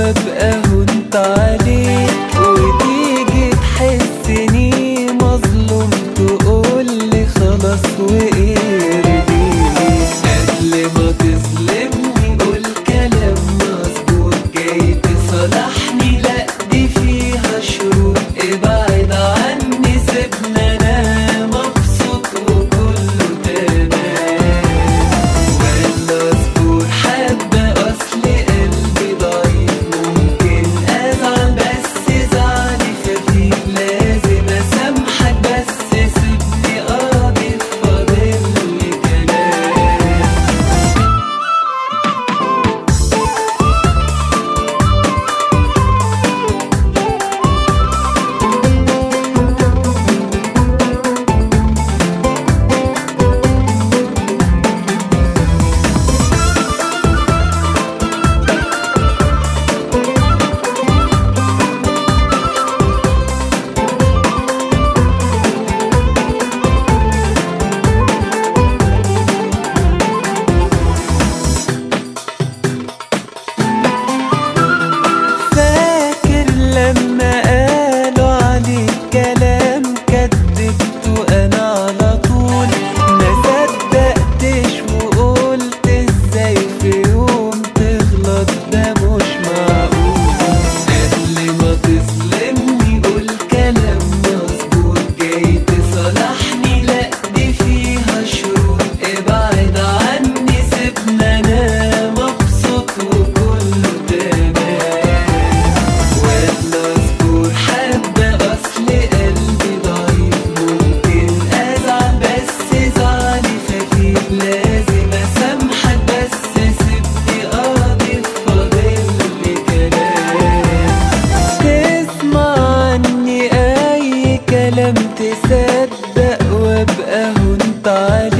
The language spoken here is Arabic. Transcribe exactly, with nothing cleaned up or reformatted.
وابقى هنت عليك، وتيجي تحسني مظلوم تقولي خلاص وايه رضيك. قبل ما تظلمني قول كلام مظبوط، جاي تصالحني لا دي فيها شروط. ابعد عني سيبنا انا مبسوط وكله تمام، ولا اصبر حبة اصل قلبي ضعيف. ممكن ازعل بس زعلي خفيف، لازم اسامحك بس سيبني اقضي فاضلي كلام. فاكر لما قالوا عليك كلام كدبته انا على طول، ما صدقتش وقلت ازاي في يوم تغلط ده مش معقول. قبل ما تظلمني قول كلام مظبوط، جاي تصالحني لا دي فيها شروط. ابعد عني سيبنا انا مبسوط وكله تمام، ولا اصبر حبة اصل قلبي ضعيف. ممكن ازعل بس زعلي خفيف، لازم اسامحك بس سيبني اقضي فاضلي كلام. تسمع عني اي كلام تصدق وابقى هنت عليك،